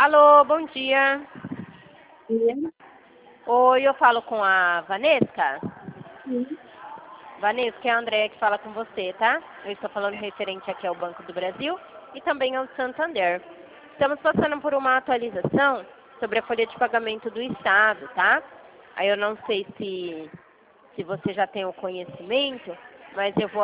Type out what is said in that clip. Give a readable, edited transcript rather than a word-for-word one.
Alô, bom dia. Sim. Oi, eu falo com a Vanesca. Sim. Vanesca, é a Andréia que fala com você, tá? Eu estou falando referente aqui ao Banco do Brasil e também ao Santander. Estamos passando por uma atualização sobre a folha de pagamento do Estado, tá? Aí eu não sei se você já tem o conhecimento, mas eu vou